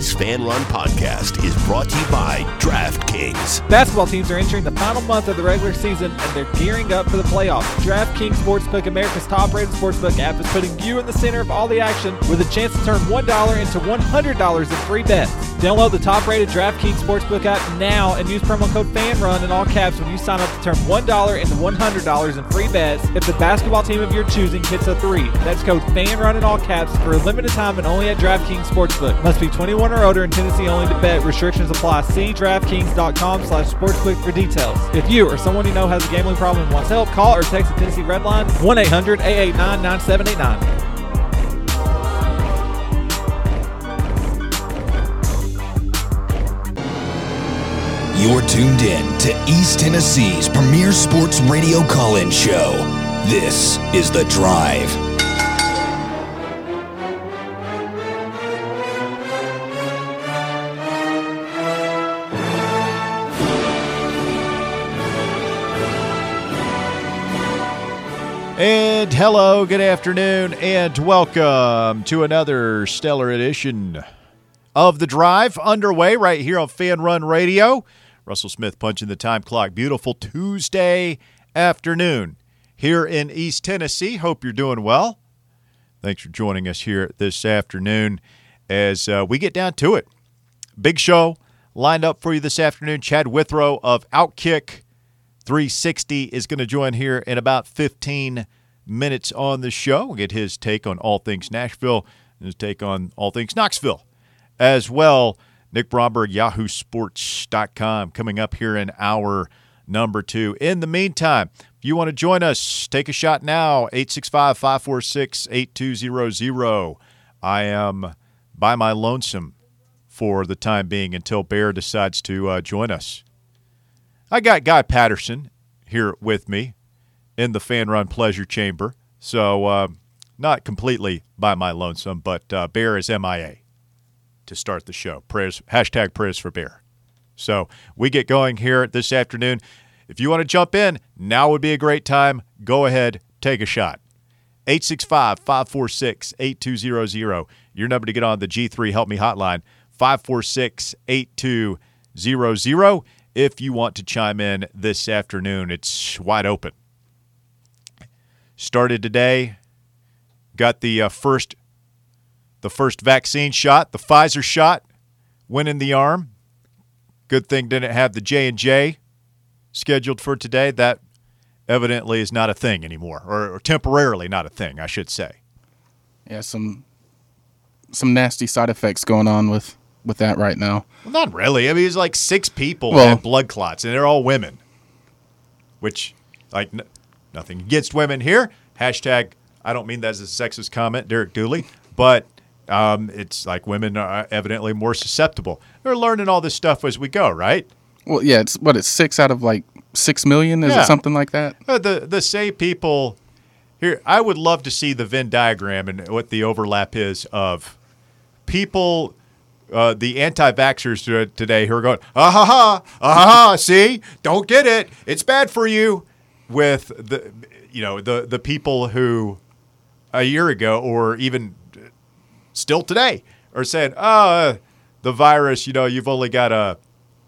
Today's Fan Run podcast is brought to you by DraftKings. Basketball teams are entering the final month of the regular season, and they're gearing up for the playoffs. DraftKings Sportsbook, America's top-rated sportsbook app, is putting you in the center of all the action with a chance to turn $1 into $100 in free bets. Download the top-rated DraftKings Sportsbook app now and use promo code FANRUN in all caps when you sign up to turn $1 into $100 in free bets if the basketball team of your choosing hits a three. That's code FANRUN in all caps for a limited time and only at DraftKings Sportsbook. Must be 21 or older in Tennessee only to bet. Restrictions apply. See DraftKings.com/sportsbook for details. If you or someone you know has a gambling problem and wants help, call or text the Tennessee Red Line 1-800-889-9789. You're tuned in to East Tennessee's premier sports radio call-in show. This is The Drive. And hello, good afternoon, and welcome to another stellar edition of The Drive, underway right here on Fan Run Radio. Russell Smith punching the time clock. Beautiful Tuesday afternoon here in East Tennessee. Hope you're doing well. Thanks for joining us here this afternoon as we get down to it. Big show lined up for you this afternoon. Chad Withrow of Outkick 360 is going to join here in about 15 minutes on the show. We'll get his take on all things Nashville and his take on all things Knoxville as well. Nick Bromberg, YahooSports.com, coming up here in hour number 2. In the meantime, if you want to join us, take a shot now, 865-546-8200. I am by my lonesome for the time being until Bear decides to join us. I got Guy Patterson here with me in the Fan Run Pleasure Chamber, so not completely by my lonesome, but Bear is MIA to start the show. Prayers, hashtag prayers for Bear. So we get going here this afternoon. If you want to jump in, now would be a great time. Go ahead, take a shot. 865-546-8200. Your number to get on the G3 Help Me hotline, 546-8200. If you want to chime in this afternoon, it's wide open. Started today, got the first vaccine shot, the Pfizer shot, went in the arm. Good thing didn't have the J&J scheduled for today. That evidently is not a thing anymore, or temporarily not a thing, I should say. Yeah, some nasty side effects going on with that right now. Well, not really. I mean, it's like 6 people have blood clots, and they're all women, which, like, nothing against women here. Hashtag, I don't mean that as a sexist comment, Derek Dooley, but it's like women are evidently more susceptible. We're learning all this stuff as we go, right? Well, yeah, it's 6 out of like 6 million? Is it something like that? The same people here. I would love to see the Venn diagram and what the overlap is of people, the anti-vaxxers today who are going, see, don't get it. It's bad for you. With the people who a year ago or even still today are saying, the virus, you've only got a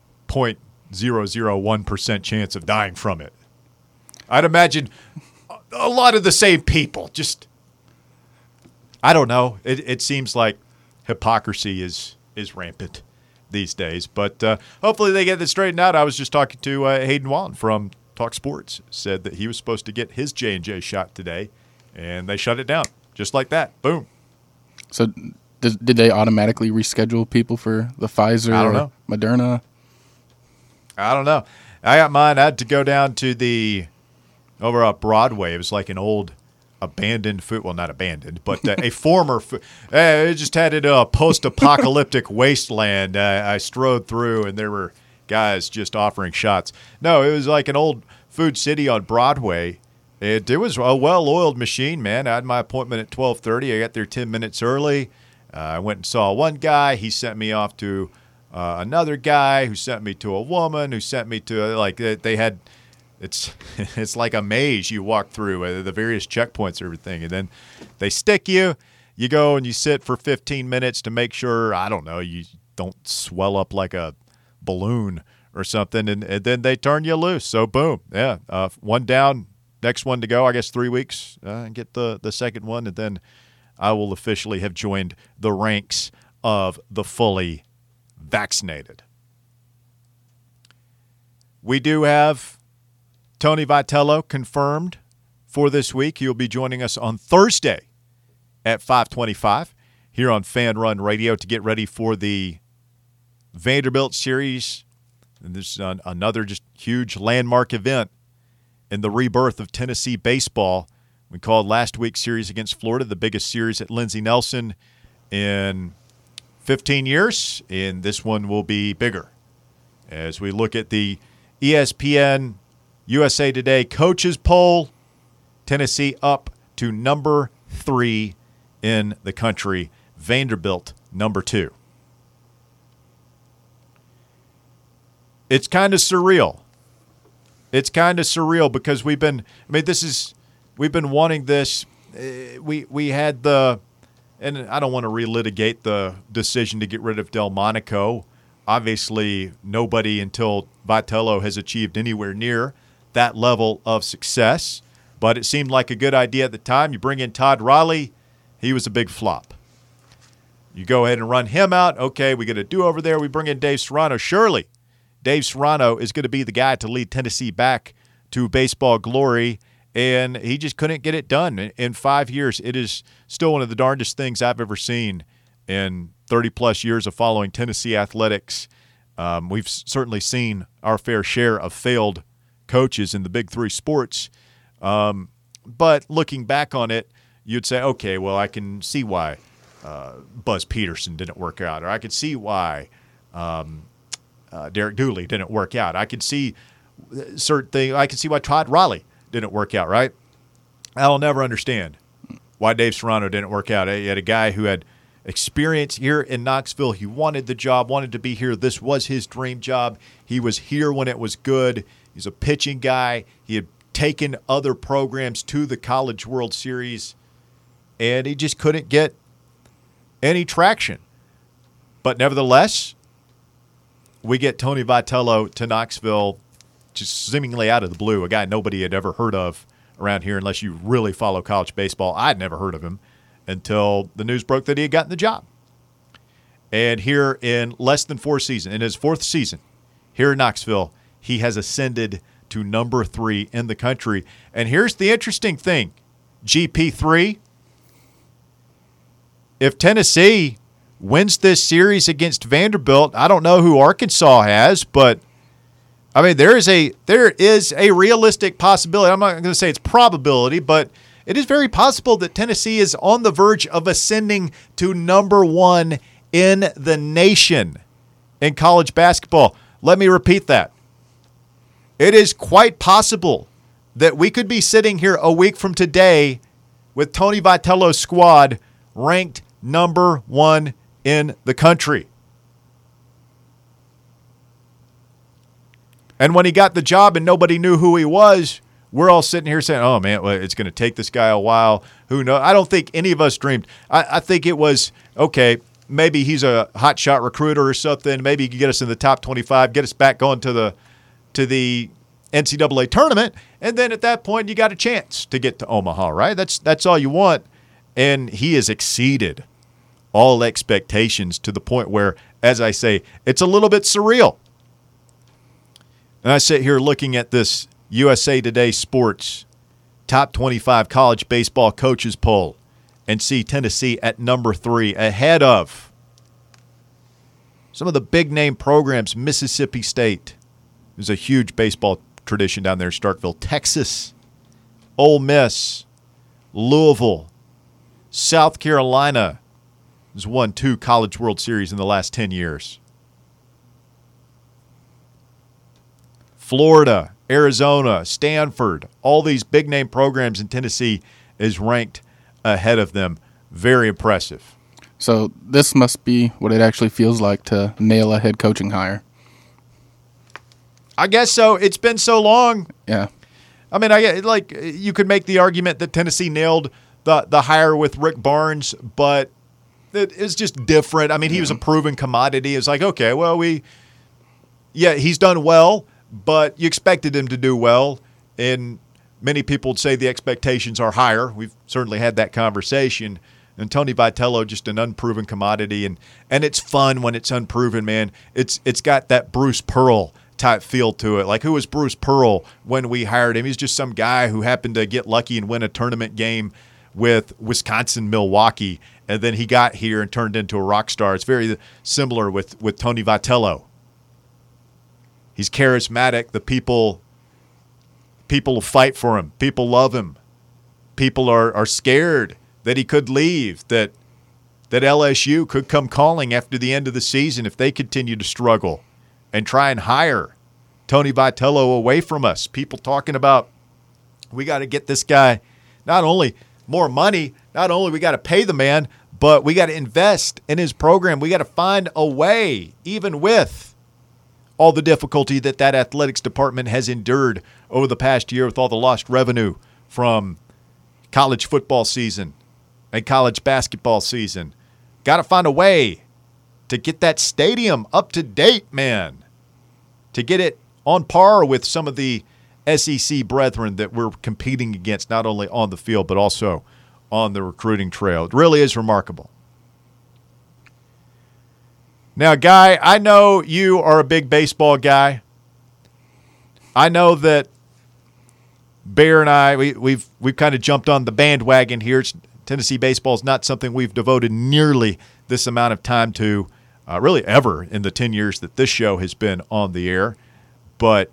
0.001% chance of dying from it. I'd imagine a lot of the same people. Just, I don't know. It seems like hypocrisy is rampant these days. But hopefully they get this straightened out. I was just talking to Hayden Wallen from Talk Sports, said that he was supposed to get his J&J shot today, and they shut it down just like that. Boom. So did they automatically reschedule people for the Pfizer or Moderna? I don't know. I got mine. I had to go down to over at Broadway. It was like an old abandoned food. Well, not abandoned, but a former. It just had it a post-apocalyptic wasteland. I strode through, and there were guys just offering shots. No, it was like an old Food City on Broadway. It was a well-oiled machine, man. I had my appointment at 12:30. I got there 10 minutes early. I went and saw one guy. He sent me off to another guy who sent me to a woman who sent me to they had. It's like a maze you walk through, the various checkpoints and everything. And then they stick you. You go and you sit for 15 minutes to make sure, I don't know, you don't swell up like a balloon or something, and then they turn you loose. So, boom. Yeah, one down, next one to go, I guess 3 weeks, and get the second one, and then I will officially have joined the ranks of the fully vaccinated. We do have Tony Vitello confirmed for this week. He'll be joining us on Thursday at 5:25 here on Fan Run Radio to get ready for the Vanderbilt series. And this is another just huge landmark event in the rebirth of Tennessee baseball. We called last week's series against Florida the biggest series at Lindsey Nelson in 15 years, and this one will be bigger. As we look at the ESPN USA Today coaches poll, Tennessee up to number 3 in the country, Vanderbilt number 2. It's kind of surreal. It's kind of surreal because we've been wanting this. We had and I don't want to relitigate the decision to get rid of Delmonico. Obviously, nobody until Vitello has achieved anywhere near that level of success. But it seemed like a good idea at the time. You bring in Todd Riley. He was a big flop. You go ahead and run him out. Okay, we get a do-over there. We bring in Dave Serrano. Surely, Dave Serrano is going to be the guy to lead Tennessee back to baseball glory. And he just couldn't get it done in 5 years. It is still one of the darndest things I've ever seen in 30-plus years of following Tennessee athletics. We've certainly seen our fair share of failed coaches in the big three sports. But looking back on it, you'd say, okay, well, I can see why Buzz Peterson didn't work out, or I could see why Derek Dooley didn't work out. I could see certain things. I could see why Todd Riley didn't work out, right? I'll never understand why Dave Serrano didn't work out. He had a guy who had experience here in Knoxville. He wanted the job, wanted to be here. This was his dream job. He was here when it was good. He's a pitching guy. He had taken other programs to the College World Series, and he just couldn't get any traction. But nevertheless, we get Tony Vitello to Knoxville just seemingly out of the blue, a guy nobody had ever heard of around here unless you really follow college baseball. I'd never heard of him until the news broke that he had gotten the job. And here in less than 4 seasons, in his 4th season here in Knoxville, he has ascended to number 3 in the country. And here's the interesting thing, GP3. If Tennessee wins this series against Vanderbilt, I don't know who Arkansas has, but I mean, there is a realistic possibility. I'm not going to say it's probability, but it is very possible that Tennessee is on the verge of ascending to number 1 in the nation in college basketball. Let me repeat that. It is quite possible that we could be sitting here a week from today with Tony Vitello's squad ranked number 1 in the country. And when he got the job and nobody knew who he was, we're all sitting here saying, oh, man, well, it's going to take this guy a while. Who knows? I don't think any of us dreamed. I think it was, okay, maybe he's a hotshot recruiter or something. Maybe he could get us in the top 25, get us back going to the NCAA tournament. And then at that point, you got a chance to get to Omaha, right? That's all you want. And he has exceeded all expectations to the point where, as I say, it's a little bit surreal. And I sit here looking at this USA Today Sports Top 25 College Baseball Coaches Poll and see Tennessee at number 3 ahead of some of the big-name programs. Mississippi State, there's a huge baseball tradition down there in Starkville. Texas, Ole Miss, Louisville, South Carolina has won 2 College World Series in the last 10 years. Florida, Arizona, Stanford, all these big-name programs in Tennessee is ranked ahead of them. Very impressive. So this must be what it actually feels like to nail a head coaching hire. I guess so. It's been so long. Yeah. I mean, you could make the argument that Tennessee nailed the hire with Rick Barnes, but it is just different. I mean, he was a proven commodity. It's like, okay, well, he's done well, but you expected him to do well. And many people would say the expectations are higher. We've certainly had that conversation. And Tony Vitello, just an unproven commodity. And it's fun when it's unproven, man. It's got that Bruce Pearl type feel to it. Like, who was Bruce Pearl when we hired him? He's just some guy who happened to get lucky and win a tournament game with Wisconsin Milwaukee, and then he got here and turned into a rock star. It's very similar with Tony Vitello. He's charismatic. The people will fight for him. People love him. People are scared that he could leave, that LSU could come calling after the end of the season if they continue to struggle and try and hire Tony Vitello away from us. People talking about, we got to get this guy not only more money, not only we got to pay the man, but we got to invest in his program. We got to find a way, even with all the difficulty that athletics department has endured over the past year with all the lost revenue from college football season and college basketball season. Got to find a way to get that stadium up to date, man, to get it on par with some of the SEC brethren that we're competing against, not only on the field but also on the recruiting trail. It really is remarkable. Now, Guy, I know you are a big baseball guy. I know that Bear and I, we've kind of jumped on the bandwagon here. Tennessee baseball is not something we've devoted nearly this amount of time to, really ever in the 10 years that this show has been on the air. But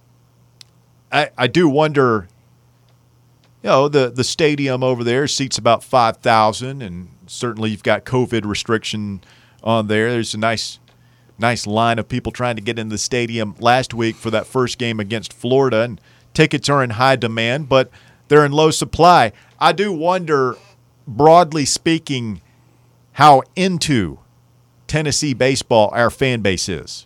I do wonder, the stadium over there seats about 5,000, and certainly you've got COVID restriction on there. There's a nice line of people trying to get into the stadium last week for that first game against Florida, and tickets are in high demand, but they're in low supply. I do wonder, broadly speaking, how into Tennessee baseball our fan base is.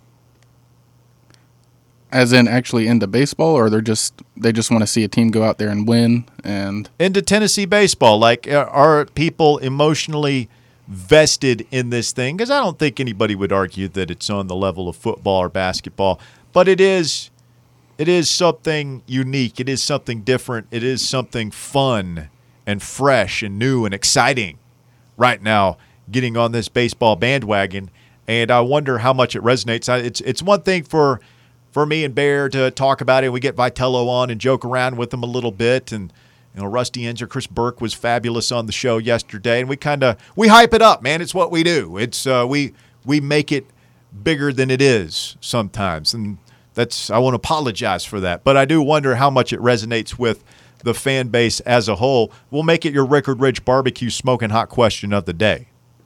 As in actually into baseball, or they just want to see a team go out there and win? And into Tennessee baseball, like, are people emotionally vested in this thing? Because I don't think anybody would argue that it's on the level of football or basketball, but it is something unique. It is something different. It is something fun and fresh and new and exciting right now, getting on this baseball bandwagon. And I wonder how much it resonates. It's one thing for me and Bear to talk about it. We get Vitello on and joke around with him a little bit. And, Rusty Enzer, Chris Burke was fabulous on the show yesterday. And we hype it up, man. It's what we do. It's we make it bigger than it is sometimes. And I want to apologize for that. But I do wonder how much it resonates with the fan base as a whole. We'll make it your Rickard Ridge Barbecue Smoking Hot question of the day.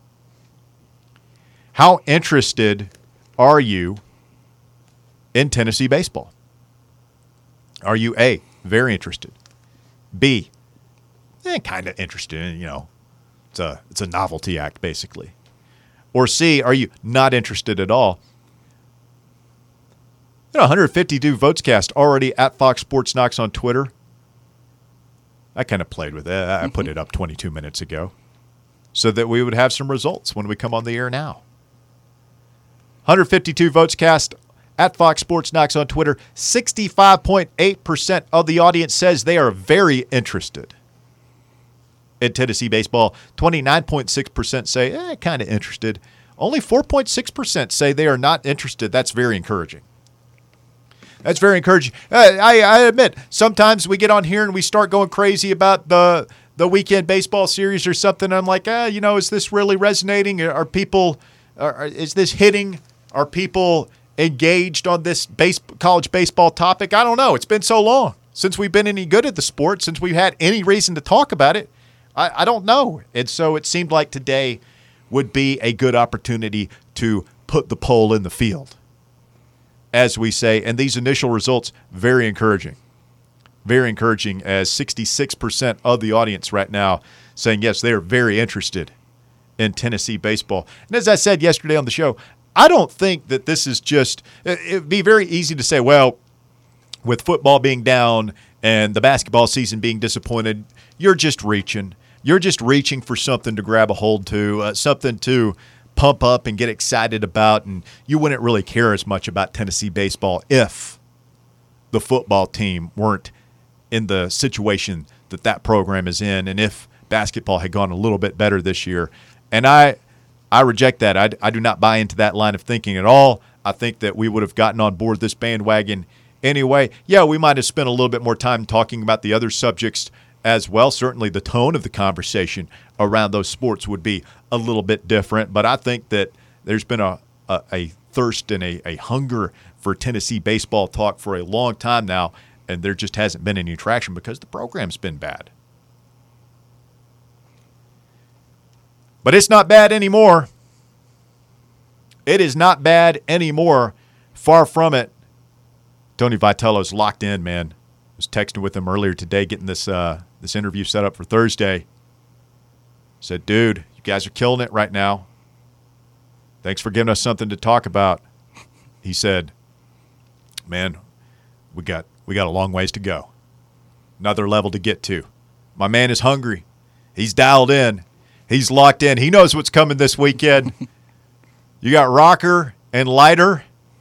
How interested are you in Tennessee baseball? Are you A, very interested, B, kind of interested in, it's a novelty act basically, or C, are you not interested at all? 152 votes cast already at Fox Sports Knox on Twitter. I kind of played with it. I put it up 22 minutes ago so that we would have some results when we come on the air now. 152 votes cast at Fox Sports Knox on Twitter. 65.8% of the audience says they are very interested in Tennessee baseball. 29.6% say, kind of interested. Only 4.6% say they are not interested. That's very encouraging. That's very encouraging. I admit, sometimes we get on here and we start going crazy about the weekend baseball series or something. I'm like, is this really resonating? Is this hitting? Are people engaged on this college baseball topic? I don't know. It's been so long since we've been any good at the sport, since we've had any reason to talk about it. I don't know. And so it seemed like today would be a good opportunity to put the poll in the field, as we say. And these initial results, very encouraging. Very encouraging, as 66% of the audience right now saying, yes, they are very interested in Tennessee baseball. And as I said yesterday on the show, I don't think that this is just – it would be very easy to say, well, with football being down and the basketball season being disappointed, you're just reaching. you're just reaching for something to grab a hold to, something to pump up and get excited about, and you wouldn't really care as much about Tennessee baseball if the football team weren't in the situation that program is in, and if basketball had gone a little bit better this year. And I reject that. I do not buy into that line of thinking at all. I think that we would have gotten on board this bandwagon anyway. Yeah, we might have spent a little bit more time talking about the other subjects as well. Certainly the tone of the conversation around those sports would be a little bit different, but I think that there's been a thirst and a hunger for Tennessee baseball talk for a long time now, and there just hasn't been any traction because the program's been bad. But it's not bad anymore. It is not bad anymore. Far from it. Tony Vitello's locked in, man. I was texting with him earlier today, getting this interview set up for Thursday. Said, dude, you guys are killing it right now. Thanks for giving us something to talk about. He said, man, we got a long ways to go. Another level to get to. My man is hungry. He's dialed in. He's locked in. He knows what's coming this weekend. You got rocker and lighter.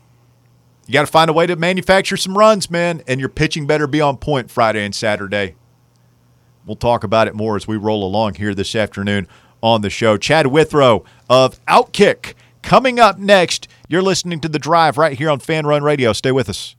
You got to find a way to manufacture some runs, man, and your pitching better be on point Friday and Saturday. We'll talk about it more as we roll along here this afternoon on the show. Chad Withrow of Outkick coming up next. You're listening to The Drive right here on Fan Run Radio. Stay with us.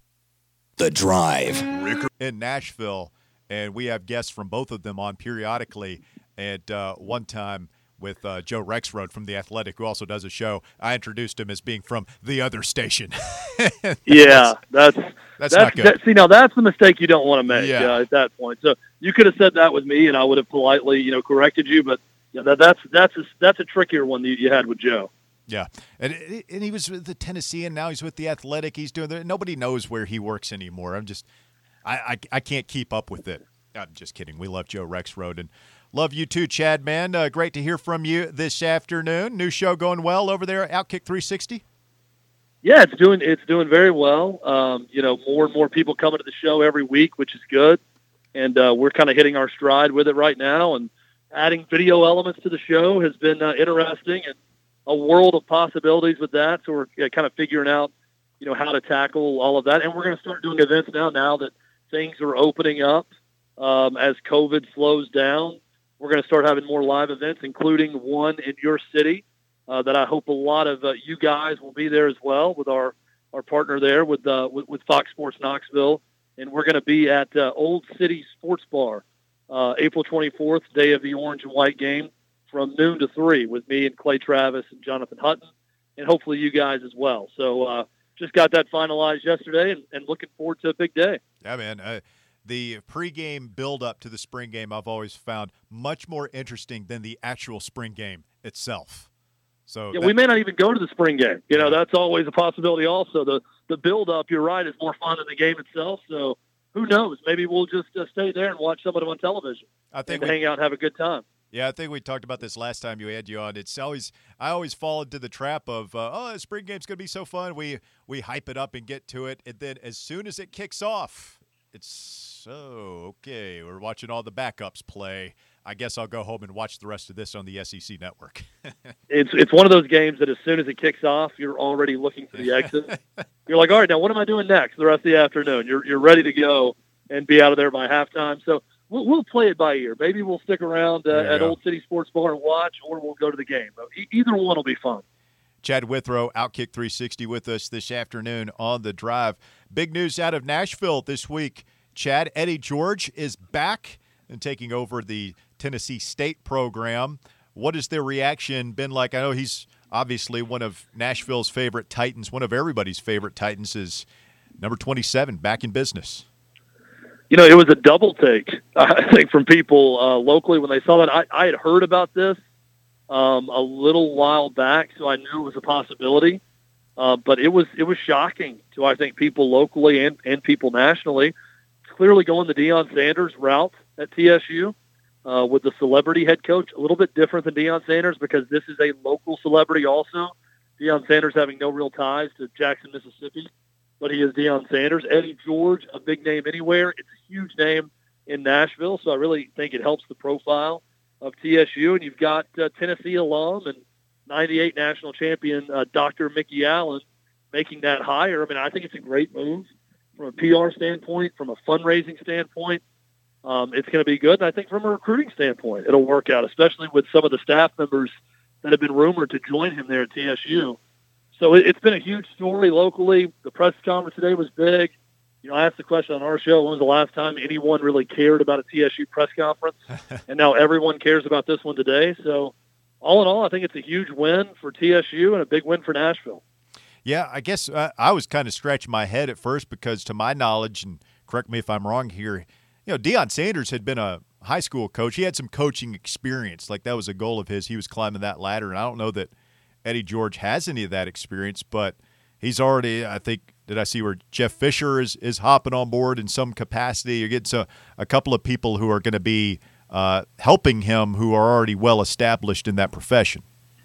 The Drive. In Nashville, and we have guests from both of them on periodically. And one time with Joe Rexrode from The Athletic, who also does a show, I introduced him as being from the other station. Yeah, that's not good. See, now that's the mistake you don't want to make Yeah. at that point. So you could have said that with me, and I would have politely, corrected you. But that's a trickier one that you had with Joe. Yeah, and he was with the Tennessee, and now he's with The Athletic. He's doing nobody knows where he works anymore. I can't keep up with it. I'm just kidding. We love Joe Rexrode and love you too, Chad, man. Great to hear from you this afternoon. New show going well over there at Outkick 360? Yeah, it's doing very well. More and more people coming to the show every week, which is good. And we're kind of hitting our stride with it right now. And adding video elements to the show has been interesting and a world of possibilities with that. So we're kind of figuring out, how to tackle all of that. And we're going to start doing events now that things are opening up. As COVID slows down, we're going to start having more live events, including one in your city that I hope a lot of you guys will be there as well with our partner there with Fox Sports Knoxville. And we're going to be at Old City Sports Bar April 24th, day of the orange and white game, from noon to 3 with me and Clay Travis and Jonathan Hutton, and hopefully you guys as well. So just got that finalized yesterday and looking forward to a big day. Yeah, man. The pregame build-up to the spring game I've always found much more interesting than the actual spring game itself. So we may not even go to the spring game. That's always a possibility also. The build-up, you're right, is more fun than the game itself. So who knows? Maybe we'll just stay there and watch some of them on television hang out and have a good time. Yeah, I think we talked about this last time you had you on. I always fall into the trap of, the spring game's going to be so fun. We hype it up and get to it, and then as soon as it kicks off, it's okay. We're watching all the backups play. I guess I'll go home and watch the rest of this on the SEC network. It's one of those games that as soon as it kicks off, you're already looking for the exit. You're like, all right, now what am I doing next the rest of the afternoon? You're ready to go and be out of there by halftime. So we'll play it by ear. Maybe we'll stick around at Old City Sports Bar and watch, or we'll go to the game. But either one will be fun. Chad Withrow, Outkick 360 with us this afternoon on The Drive. Big news out of Nashville this week. Chad, Eddie George is back and taking over the Tennessee State program. What has their reaction been like? I know he's obviously one of Nashville's favorite Titans. One of everybody's favorite Titans is number 27, back in business. It was a double take, I think, from people locally when they saw that. I had heard about this a little while back, so I knew it was a possibility. But it was shocking to, I think, people locally and people nationally. Clearly going the Deion Sanders route at TSU with the celebrity head coach, a little bit different than Deion Sanders because this is a local celebrity also. Deion Sanders having no real ties to Jackson, Mississippi, but he is Deion Sanders. Eddie George, a big name anywhere. It's a huge name in Nashville, so I really think it helps the profile of TSU, and you've got Tennessee alum and 98 national champion Dr. Mickey Allen making that hire. I mean, I think it's a great move from a PR standpoint, from a fundraising standpoint. It's going to be good. And I think from a recruiting standpoint, it'll work out, especially with some of the staff members that have been rumored to join him there at TSU. So it's been a huge story locally. The press conference today was big. You know, I asked the question on our show, when was the last time anyone really cared about a TSU press conference? And now everyone cares about this one today. So all in all, I think it's a huge win for TSU and a big win for Nashville. Yeah, I guess I was kind of scratching my head at first because, to my knowledge, and correct me if I'm wrong here, you know, Deion Sanders had been a high school coach. He had some coaching experience. Like, that was a goal of his. He was climbing that ladder, and I don't know that Eddie George has any of that experience, but he's already, I think, did I see where Jeff Fisher is hopping on board in some capacity? You're getting a couple of people who are going to be helping him who are already well established in that profession.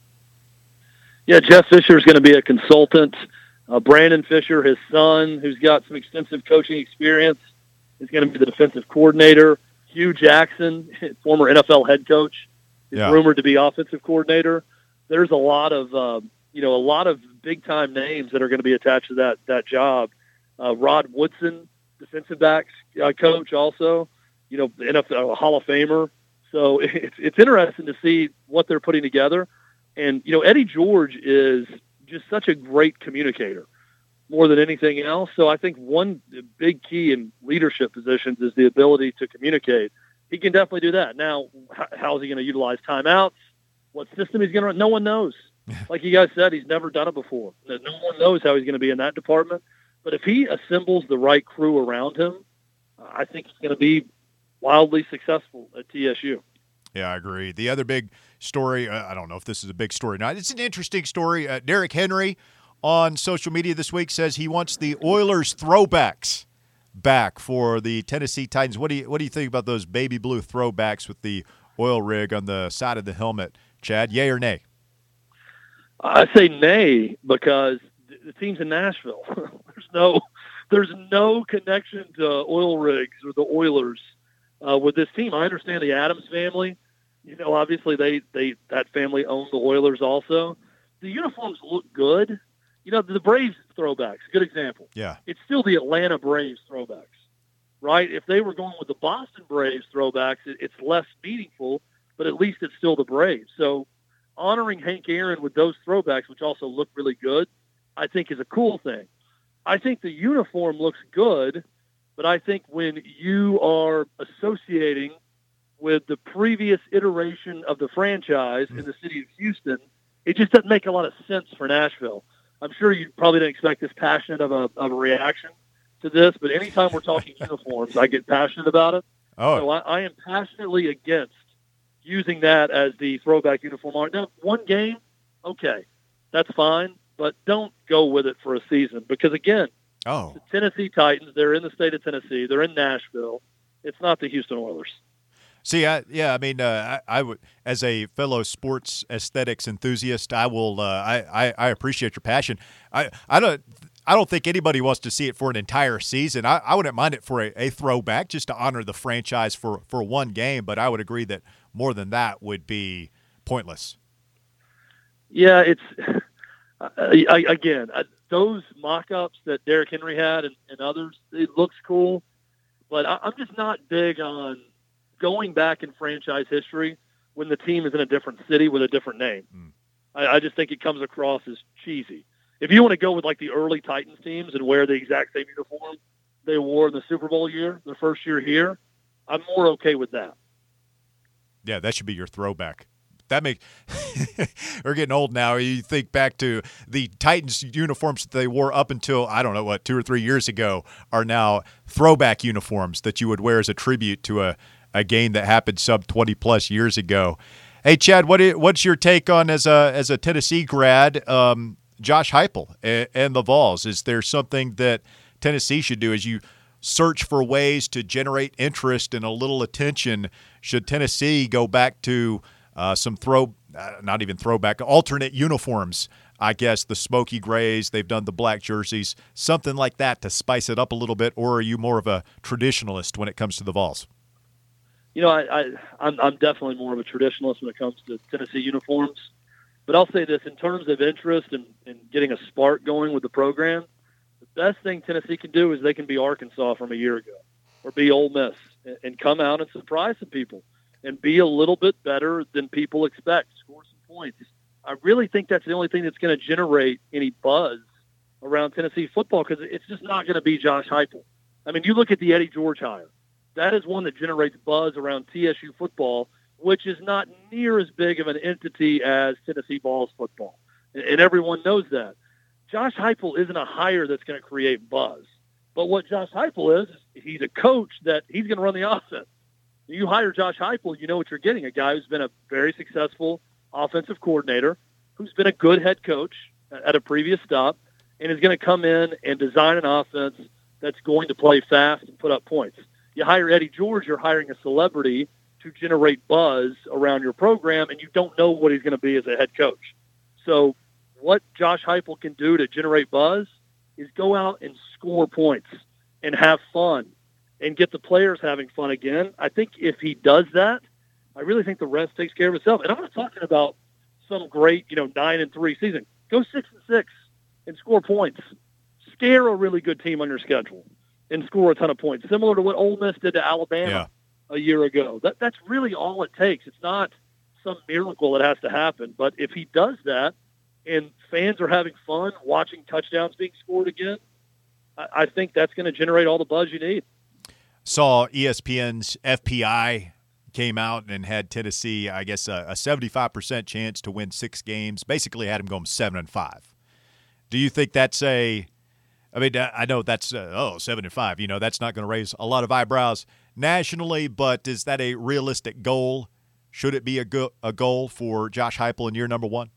Yeah, Jeff Fisher is going to be a consultant. Brandon Fisher, his son, who's got some extensive coaching experience, is going to be the defensive coordinator. Hugh Jackson, former NFL head coach, is rumored to be offensive coordinator. There's a lot of big time names that are going to be attached to that job. Rod Woodson, defensive backs coach, also, you know, NFL Hall of Famer. So it's interesting to see what they're putting together. And, you know, Eddie George is just such a great communicator more than anything else. So I think one big key in leadership positions is the ability to communicate. He can definitely do that. Now, how is he going to utilize timeouts? What system he's going to run? No one knows. Like you guys said, he's never done it before. No one knows how he's going to be in that department. But if he assembles the right crew around him, I think he's going to be wildly successful at TSU. Yeah, I agree. The other big story, I don't know if this is a big story or not. It's an interesting story. Derrick Henry on social media this week says he wants the Oilers throwbacks back for the Tennessee Titans. What do you think about those baby blue throwbacks with the oil rig on the side of the helmet, Chad? Yay or nay? I say nay because the team's in Nashville. There's no connection to oil rigs or the Oilers with this team. I understand the Adams family. You know, obviously that family owns the Oilers also. The uniforms look good. You know, the Braves throwbacks, good example. Yeah. It's still the Atlanta Braves throwbacks, right? If they were going with the Boston Braves throwbacks, it's less meaningful, but at least it's still the Braves. So honoring Hank Aaron with those throwbacks, which also look really good, I think is a cool thing. I think the uniform looks good, but I think when you are associating with the previous iteration of the franchise in the city of Houston, it just doesn't make a lot of sense for Nashville. I'm sure you probably didn't expect this passionate of a reaction to this, but anytime we're talking uniforms, I get passionate about it. Oh. So I am passionately against using that as the throwback uniform. Now, one game, okay, that's fine, but don't go with it for a season because, again, the Tennessee Titans, they're in the state of Tennessee. They're in Nashville. It's not the Houston Oilers. See, I would, as a fellow sports aesthetics enthusiast, I will. I appreciate your passion. I don't think anybody wants to see it for an entire season. I wouldn't mind it for a throwback just to honor the franchise for one game, but I would agree that more than that would be pointless. Yeah, it's again those mock-ups that Derrick Henry had and others. It looks cool, but I'm just not big on going back in franchise history when the team is in a different city with a different name. I just think it comes across as cheesy. If you want to go with like the early Titans teams and wear the exact same uniform they wore in the Super Bowl year, their first year here, I'm more okay with that. Yeah, that should be your throwback. That makes we're getting old now. You think back to the Titans uniforms that they wore up until, I don't know, 2 or 3 years ago are now throwback uniforms that you would wear as a tribute to a game that happened sub 20-plus years ago. Hey, Chad, what's your take on, as a Tennessee grad, Josh Heupel and the Vols? Is there something that Tennessee should do as you search for ways to generate interest and a little attention? Should Tennessee go back to some alternate uniforms? I guess the smoky grays, they've done the black jerseys, something like that to spice it up a little bit, or are you more of a traditionalist when it comes to the Vols? I'm definitely more of a traditionalist when it comes to Tennessee uniforms. But I'll say this, in terms of interest and getting a spark going with the program, the best thing Tennessee can do is they can be Arkansas from a year ago or be Ole Miss and come out and surprise some people and be a little bit better than people expect, score some points. I really think that's the only thing that's going to generate any buzz around Tennessee football because it's just not going to be Josh Heupel. I mean, you look at the Eddie George hire. That is one that generates buzz around TSU football, which is not near as big of an entity as Tennessee Vols football. And everyone knows that. Josh Heupel isn't a hire that's going to create buzz. But what Josh Heupel is he's a coach that he's going to run the offense. You hire Josh Heupel, you know what you're getting, a guy who's been a very successful offensive coordinator, who's been a good head coach at a previous stop, and is going to come in and design an offense that's going to play fast and put up points. You hire Eddie George, you're hiring a celebrity to generate buzz around your program, and you don't know what he's going to be as a head coach. So what Josh Heupel can do to generate buzz is go out and score points and have fun and get the players having fun again. I think if he does that, I really think the rest takes care of itself. And I'm not talking about some great, 9-3 season. Go 6-6 and score points. Scare a really good team on your schedule and score a ton of points, similar to what Ole Miss did to Alabama a year ago. That's really all it takes. It's not some miracle that has to happen. But if he does that and fans are having fun watching touchdowns being scored again, I think that's going to generate all the buzz you need. Saw ESPN's FPI came out and had Tennessee, I guess, a 75% chance to win 6 games. Basically had them going 7-5. Do you think that's I know that's 7-5. That's not going to raise a lot of eyebrows nationally, but is that a realistic goal? Should it be a goal for Josh Heupel in year number 1?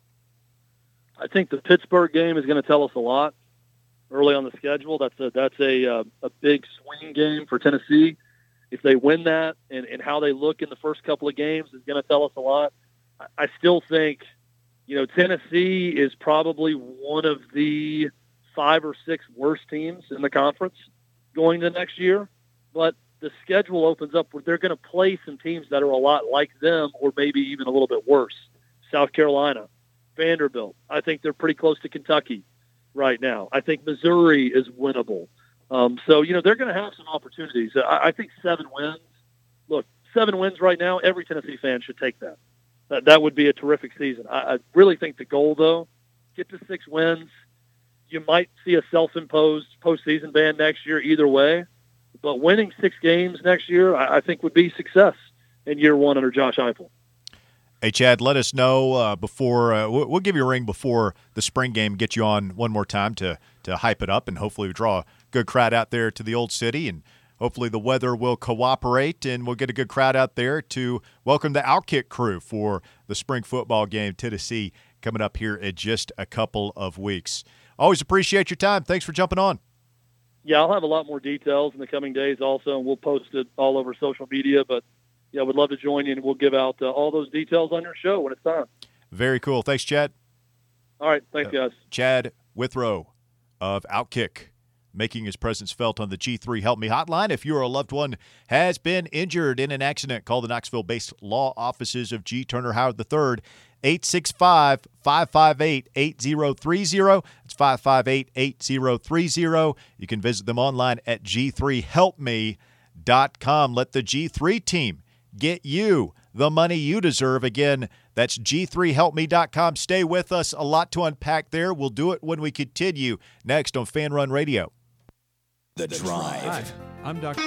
I think the Pittsburgh game is going to tell us a lot early on the schedule. That's a big swing game for Tennessee. If they win that and how they look in the first couple of games is going to tell us a lot. I still think, Tennessee is probably one of the 5 or 6 worst teams in the conference going to next year. But the schedule opens up where they're going to play some teams that are a lot like them or maybe even a little bit worse. South Carolina, Vanderbilt. I think they're pretty close to Kentucky right now. I think Missouri is winnable. So, they're going to have some opportunities. I think 7 wins. Look, 7 wins right now, every Tennessee fan should take that. That would be a terrific season. I really think the goal, though, get to 6 wins. You might see a self-imposed postseason ban next year either way. But winning 6 games next year, I think would be success in year 1 under Josh Heupel. Hey, Chad, let us know before we'll give you a ring before the spring game, get you on one more time to hype it up, and hopefully we draw a good crowd out there to the Old City, and hopefully the weather will cooperate, and we'll get a good crowd out there to welcome the Outkick crew for the spring football game, Tennessee, coming up here in just a couple of weeks. Always appreciate your time. Thanks for jumping on. Yeah, I'll have a lot more details in the coming days also, and we'll post it all over social media, but yeah, we'd love to join you, and we'll give out all those details on your show when it's time. Very cool. Thanks, Chad. All right. Thanks, guys. Chad Withrow of Outkick, making his presence felt on the G3 Help Me hotline. If your loved one has been injured in an accident, call the Knoxville-based law offices of G. Turner Howard III, 865-558-8030. It's 558-8030. You can visit them online at g3helpme.com. Let the G3 team get you the money you deserve. Again, that's g3helpme.com. Stay with us. A lot to unpack there. We'll do it when we continue next on Fan Run Radio. The Drive. Hi, I'm Dr.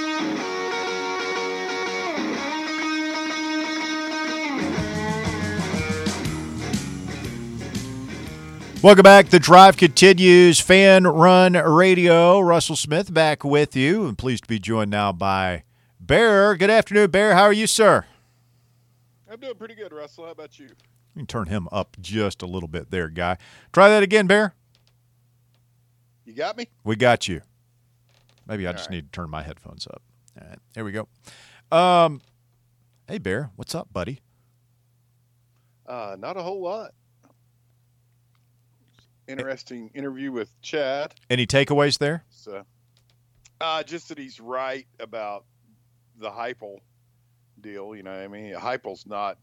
Welcome back. The Drive continues. Fan Run Radio. Russell Smith back with you. I'm pleased to be joined now by Bear. Good afternoon, Bear. How are you, sir? I'm doing pretty good, Russell. How about you? You can turn him up just a little bit there, guy. Try that again, Bear. You got me? We got you. Maybe I just need to turn my headphones up. All right, there we go. Hey, Bear, what's up, buddy? Not a whole lot. Interesting interview with Chad. Any takeaways there? So, just that he's right about the Heupel deal. You know, I mean, Heupel's not,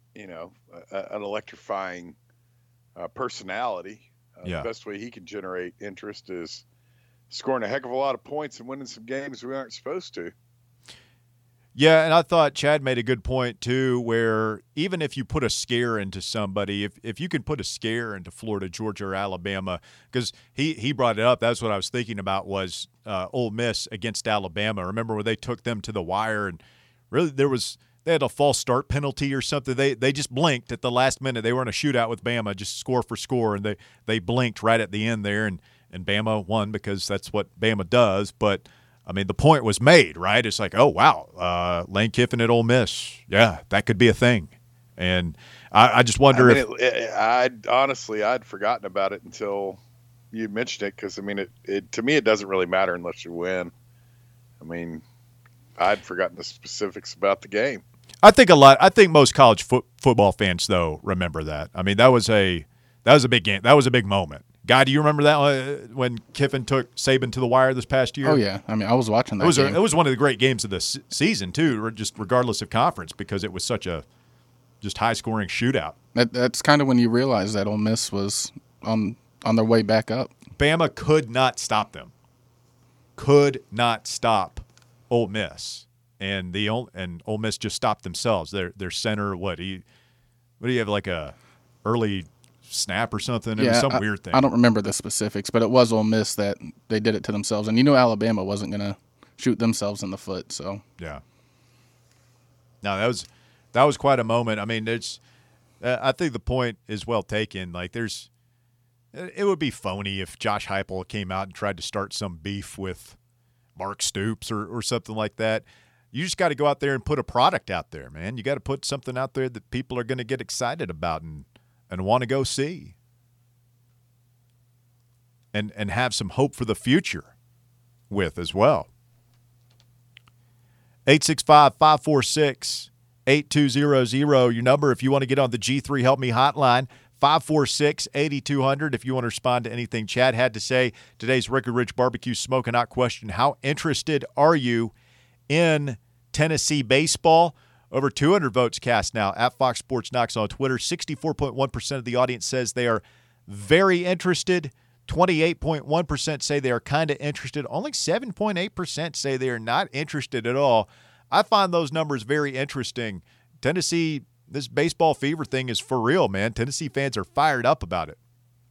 an electrifying personality. The best way he can generate interest is scoring a heck of a lot of points and winning some games we aren't supposed to. Yeah, and I thought Chad made a good point, too, where even if you put a scare into somebody, if you can put a scare into Florida, Georgia, or Alabama, because he brought it up, that's what I was thinking about was Ole Miss against Alabama. Remember when they took them to the wire and really they had a false start penalty or something. They just blinked at the last minute. They were in a shootout with Bama, just score for score, and they blinked right at the end there, and Bama won because that's what Bama does, but – I mean, the point was made, right? It's like, oh, wow, Lane Kiffin at Ole Miss. Yeah, that could be a thing. And I just wonder I'd forgotten about it until you mentioned it because, I mean, to me, it doesn't really matter unless you win. I mean, I'd forgotten the specifics about the game. I think most college football fans, though, remember that. I mean, that was a big game. That was a big moment. Guy, do you remember that when Kiffin took Saban to the wire this past year? Oh, yeah. I mean, I was watching that game. It was one of the great games of the season, too, just regardless of conference, because it was such a just high-scoring shootout. That's kind of when you realize that Ole Miss was on their way back up. Bama could not stop them. Could not stop Ole Miss. And Ole Miss just stopped themselves. Their center, what do you have, like a early – snap or something? It was some weird thing. I don't remember the specifics, but it was Ole Miss that they did it to themselves. And Alabama wasn't going to shoot themselves in the foot. So yeah. No, that was quite a moment. I mean, I think the point is well taken. Like it would be phony if Josh Heupel came out and tried to start some beef with Mark Stoops or something like that. You just got to go out there and put a product out there, man. You got to put something out there that people are going to get excited about and want to go see and have some hope for the future with as well. 865-546-8200, your number if you want to get on the G3 Help Me hotline, 546-8200 if you want to respond to anything Chad had to say. Today's Record Ridge Barbecue Smoking Hot question, how interested are you in Tennessee baseball? Over 200 votes cast now at Fox Sports Knox on Twitter. 64.1% of the audience says they are very interested. 28.1% say they are kind of interested. Only 7.8% say they are not interested at all. I find those numbers very interesting. Tennessee, this baseball fever thing is for real, man. Tennessee fans are fired up about it.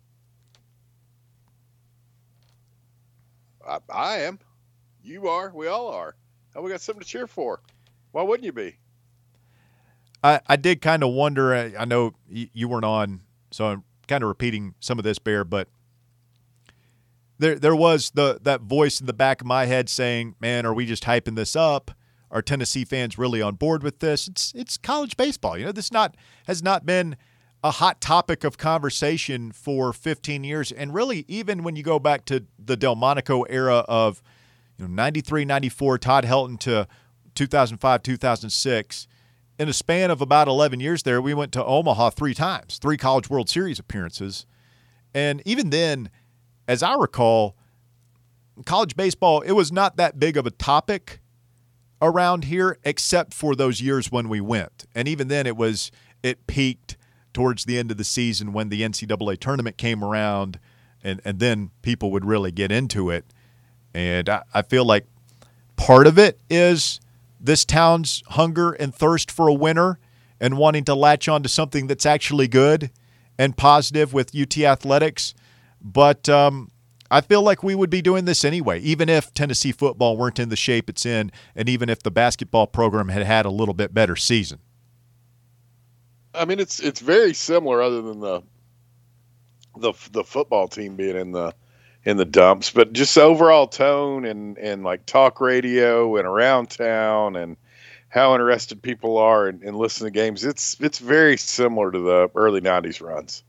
I am. You are. We all are. And we got something to cheer for. Why wouldn't you be? I did kind of wonder, I know you weren't on, so I'm kind of repeating some of this, Bear, but there was that voice in the back of my head saying, man, are we just hyping this up? Are Tennessee fans really on board with this? It's college baseball. You know, this has not been a hot topic of conversation for 15 years. And really, even when you go back to the Delmonico era of 93, 94, Todd Helton to 2005, 2006, in a span of about 11 years there, we went to Omaha 3 times, 3 College World Series appearances. And even then, as I recall, college baseball, it was not that big of a topic around here except for those years when we went. And even then, it peaked towards the end of the season when the NCAA tournament came around, and then people would really get into it. And I feel like part of it is this town's hunger and thirst for a winner and wanting to latch on to something that's actually good and positive with UT Athletics. But I feel like we would be doing this anyway, even if Tennessee football weren't in the shape it's in, and even if the basketball program had a little bit better season. I mean, it's very similar, other than the football team being in the dumps, but just the overall tone and like talk radio and around town and how interested people are in listening to games. It's very similar to the early 90s runs.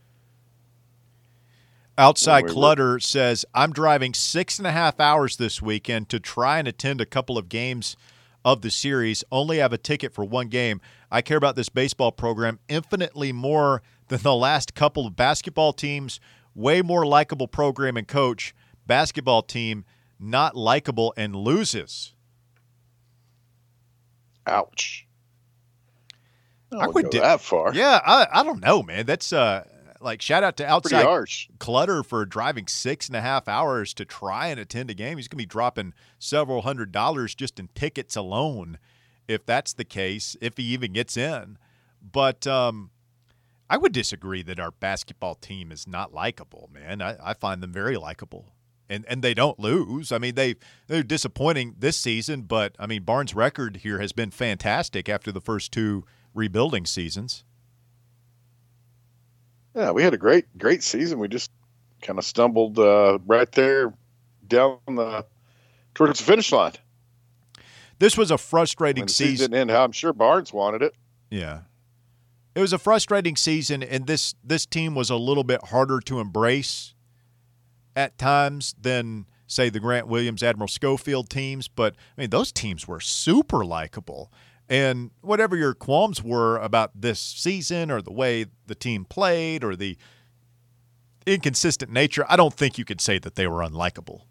Outside Clutter says, I'm driving 6.5 hours this weekend to try and attend a couple of games of the series. Only have a ticket for one game. I care about this baseball program infinitely more than the last couple of basketball teams. Way more likable program and coach. Basketball team, not likable and loses. Ouch. I would go that far. Yeah, I don't know, man. That's like shout out to Pretty Outside harsh. Clutter for driving 6.5 hours to try and attend a game. He's going to be dropping several $100s just in tickets alone, if that's the case, if he even gets in. But I would disagree that our basketball team is not likable, man. I find them very likable. And they don't lose. I mean, they're disappointing this season, but, I mean, Barnes' record here has been fantastic after the first two rebuilding seasons. Yeah, we had a great season. We just kind of stumbled right there down towards the finish line. This was a frustrating When the season. And I'm sure Barnes wanted it. Yeah. It was a frustrating season, and this team was a little bit harder to embrace at times than, say, the Grant Williams, Admiral Schofield teams. But, I mean, those teams were super likable. And whatever your qualms were about this season or the way the team played or the inconsistent nature, I don't think you could say that they were unlikable.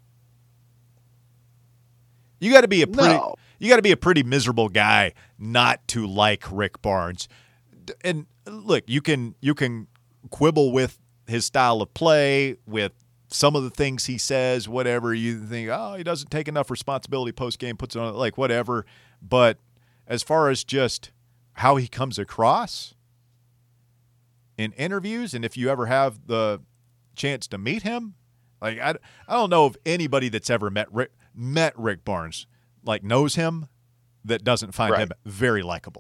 You got to be a pretty miserable guy not to like Rick Barnes. And look, you can quibble with his style of play, with some of the things he says, whatever. You think, oh, he doesn't take enough responsibility post-game, puts it on, like, whatever. But as far as just how he comes across in interviews, and if you ever have the chance to meet him, like, I don't know of anybody that's ever met Rick Barnes, like, knows him, that doesn't find him very likable.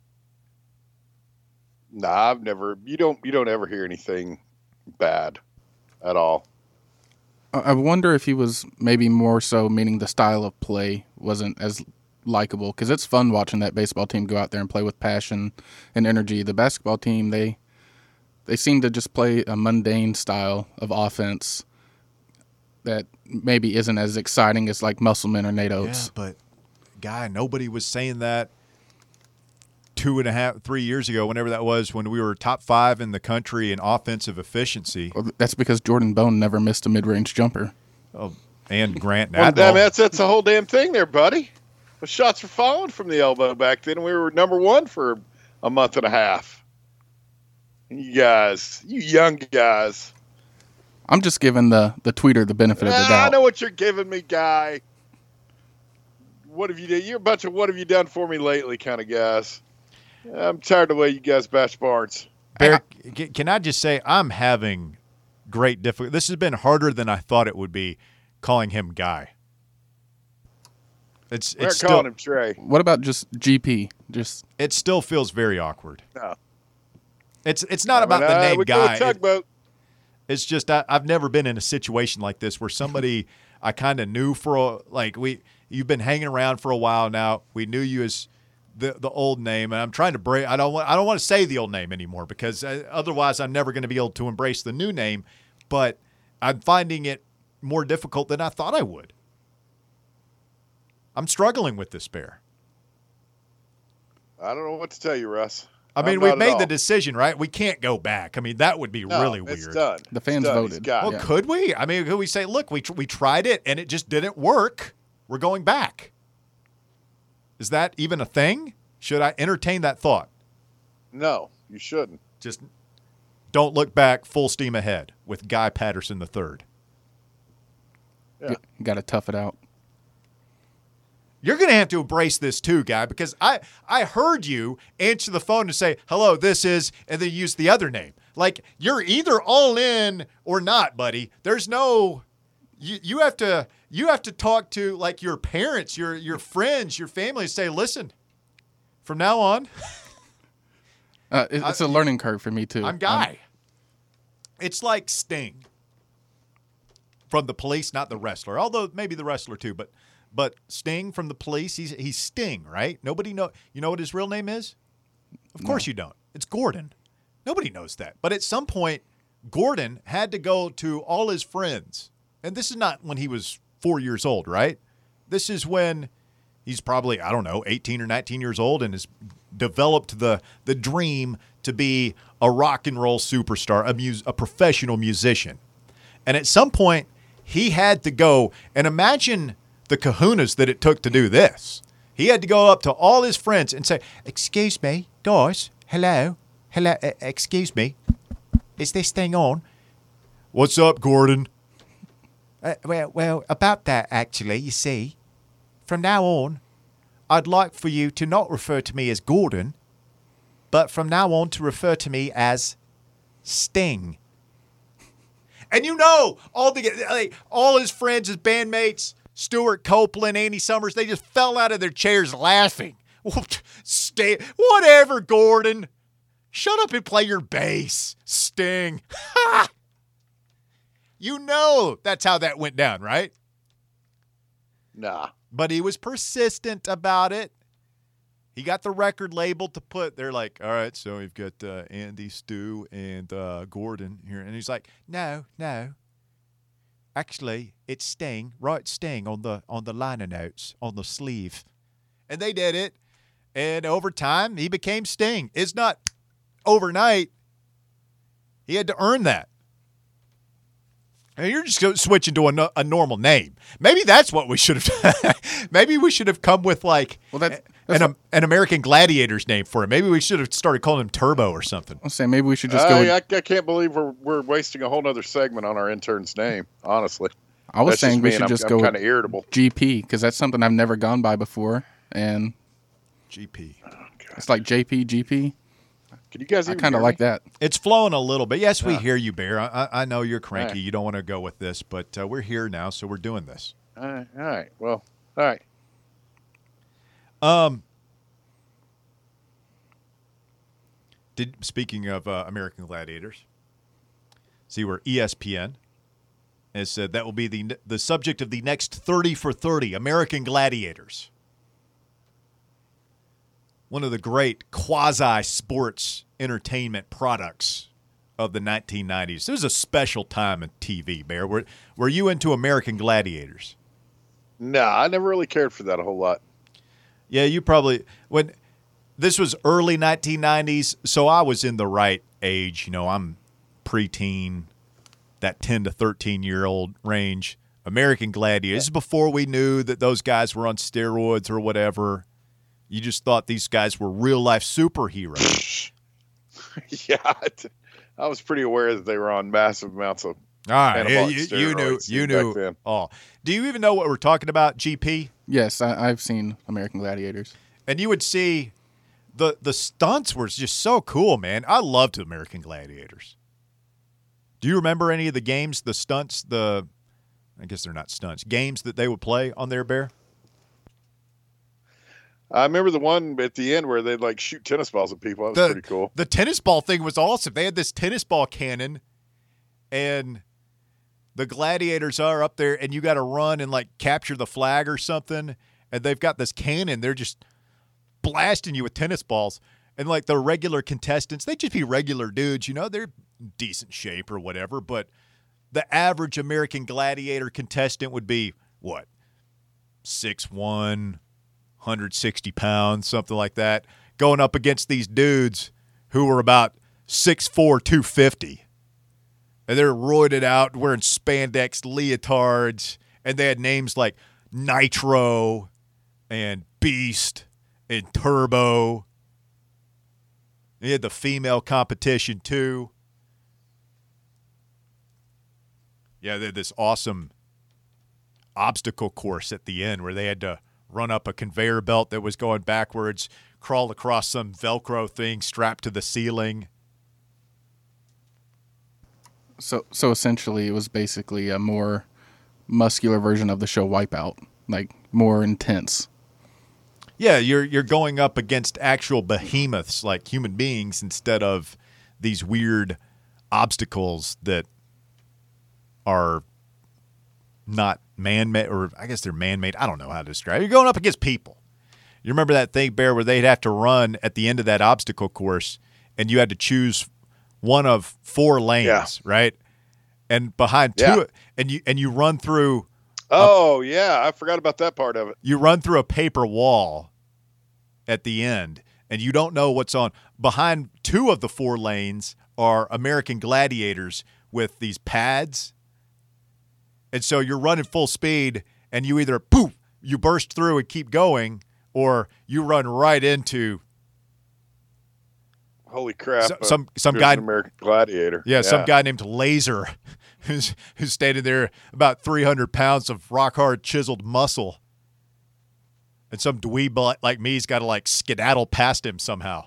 Nah, I've never. You don't ever hear anything bad at all. I wonder if he was maybe more so meaning the style of play wasn't as likable, because it's fun watching that baseball team go out there and play with passion and energy. The basketball team, they seem to just play a mundane style of offense that maybe isn't as exciting as like Musselman or Nate Oates. Yeah, but guy, nobody was saying that 2.5-3 years ago, whenever that was, when we were top 5 in the country in offensive efficiency. Well, that's because Jordan Bone never missed a mid-range jumper. Oh, and Grant Well, Admiral. that's the whole damn thing there, buddy. The shots were falling from the elbow back then, and we were number 1 for a month and a half. You guys, you young guys. I'm just giving the tweeter the benefit of the doubt. I know what you're giving me, guy. What have you done? You're a bunch of what have you done for me lately kind of guys. I'm tired of the way you guys bash Barnes. Bear, can I just say I'm having great difficulty. This has been harder than I thought it would be, calling him Guy. We're It's calling still him Trey. What about just GP? it still feels very awkward. No. It's not about the name we Guy. Tugboat. It's just I've never been in a situation like this where somebody I kind of knew you've been hanging around for a while now. We knew you as the old name, and I'm trying to break. I don't want to say the old name anymore because otherwise I'm never going to be able to embrace the new name. But I'm finding it more difficult than I thought I would. I'm struggling with this, Bear. I don't know what to tell you, Russ. I mean, we've made the decision, right? We can't go back. I mean, that would be really it's weird. Done. The fans It's done. voted. He's got it. Well, could we? I mean, could we say, look, we tried it and it just didn't work. We're going back. Is that even a thing? Should I entertain that thought? No, you shouldn't. Just don't look back, full steam ahead with Guy Patterson III. Yeah. Got to tough it out. You're going to have to embrace this too, Guy, because I heard you answer the phone and say, hello, this is, and then use the other name. Like, you're either all in or not, buddy. There's no, you have to talk to, like, your parents, your friends, your family, and say, listen, from now on. It's a learning curve for me, too. I'm Guy. It's like Sting from the Police, not the wrestler, although maybe the wrestler too, but Sting from the Police, he's Sting, right? Nobody know. You know what his real name is? Of course you don't. It's Gordon. Nobody knows that. But at some point, Gordon had to go to all his friends. And this is not when he was 4 years old, right? This is when he's probably, 18 or 19 years old and has developed the dream to be a rock and roll superstar, a professional musician. And at some point, he had to go, and imagine the kahunas that it took to do this. He had to go up to all his friends and say, "Excuse me, guys, hello, excuse me, is this thing on?" "What's up, Gordon?" Well, about that, actually, you see, from now on, I'd like for you to not refer to me as Gordon, but from now on to refer to me as Sting." And all his friends, his bandmates, Stuart Copeland, Andy Summers, they just fell out of their chairs laughing. Sting, whatever, Gordon. Shut up and play your bass, Sting. That's how that went down, right? Nah. But he was persistent about it. He got the record label to put, they're like, "All right, so we've got Andy, Stu, and Gordon here." And he's like, No. Actually, it's Sting. Write Sting on the liner notes, on the sleeve. And they did it. And over time, he became Sting. It's not overnight. He had to earn that. And you're just switching to a normal name. Maybe that's what we should have done. Maybe we should have come with an American Gladiators name for him. Maybe we should have started calling him Turbo or something. I'll say maybe we should just go. I can't believe we're wasting a whole other segment on our intern's name. Honestly, I was saying we should just go kind of irritable. GP, because that's something I've never gone by before, and GP. It's like JP, GP. Can you guys? I kind of like that. It's flowing a little bit. Yes, we hear you, Bear. I know you're cranky. Right. You don't want to go with this, but we're here now, so we're doing this. All right. Well, all right. Speaking of American Gladiators, see where ESPN has said that will be the subject of the next 30 for 30, American Gladiators. One of the great quasi-sports entertainment products of the 1990s. It was a special time in TV, Bear. Were you into American Gladiators? No, I never really cared for that a whole lot. Yeah, you probably this was early 1990s, so I was in the right age. I'm preteen, that 10 to 13-year-old range. American Gladiators. This is before we knew that those guys were on steroids or whatever. You just thought these guys were real-life superheroes. Yeah, I was pretty aware that they were on massive amounts of all right, you knew. Then. Oh, do you even know what we're talking about, GP? Yes, I've seen American Gladiators. And you would see the stunts were just so cool, man. I loved American Gladiators. Do you remember any of the games, the stunts, I guess they're not stunts, games that they would play on their Bear? I remember the one at the end where they'd shoot tennis balls at people. That was pretty cool. The tennis ball thing was awesome. They had this tennis ball cannon, and the gladiators are up there, and you got to run and capture the flag or something. And they've got this cannon. They're just blasting you with tennis balls. And the regular contestants, they just be regular dudes. They're decent shape or whatever. But the average American Gladiator contestant would be what? 6'1", 160 pounds, something like that, going up against these dudes who were about 6'4", 250. And they're roided out, wearing spandex leotards, and they had names like Nitro and Beast and Turbo. They had the female competition, too. Yeah, they had this awesome obstacle course at the end where they had to run up a conveyor belt that was going backwards, crawl across some Velcro thing strapped to the ceiling. So essentially, it was basically a more muscular version of the show Wipeout, more intense. Yeah, you're going up against actual behemoths like human beings instead of these weird obstacles that are not man-made, or I guess they're man-made. I don't know how to describe it. You're going up against people. You remember that thing, Bear, where they'd have to run at the end of that obstacle course, and you had to choose one of 4 lanes, right? And behind two, and you run through. I forgot about that part of it. You run through a paper wall at the end, and you don't know what's on. Behind 2 of the 4 lanes are American Gladiators with these pads. And so you're running full speed, and you either you burst through and keep going, or you run right into holy crap! some there's guy, an American Gladiator. Yeah, some guy named Laser, who's standing there about 300 pounds of rock hard chiseled muscle, and some dweeb like me's got to like skedaddle past him somehow.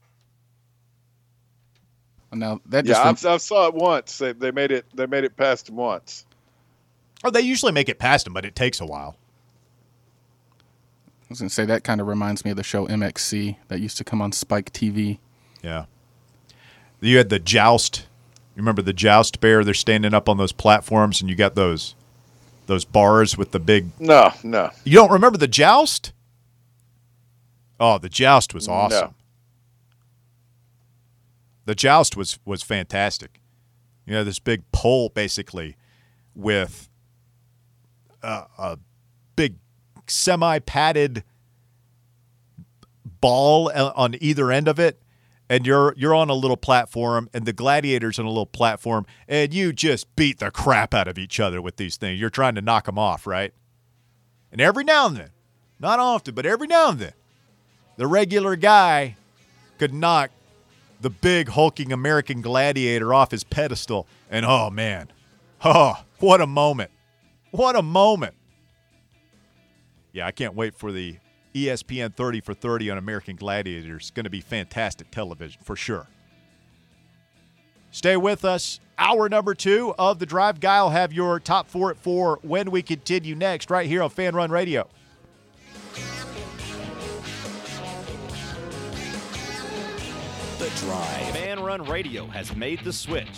Now that just I saw it once. They made it past him once. Oh, they usually make it past him, but it takes a while. I was going to say that kind of reminds me of the show MXC that used to come on Spike TV. Yeah. You had the Joust. You remember the Joust bear? They're standing up on those platforms, and you got those bars with the big. No. You don't remember the Joust? Oh, the Joust was awesome. No. The Joust was fantastic. You know, this big pole basically with a big semi-padded ball on either end of it, and you're on a little platform, and the gladiator's on a little platform, and you just beat the crap out of each other with these things. You're trying to knock them off, right? And every now and then, not often, but every now and then, the regular guy could knock the big hulking American gladiator off his pedestal, and oh man, what a moment. What a moment. Yeah, I can't wait for the ESPN 30 for 30 on American Gladiators. It's going to be fantastic television for sure. Stay with us. Hour number 2 of The Drive. Guy will have your top 4 at 4 when we continue next right here on Fan Run Radio. The Drive. Fan Run Radio has made the switch.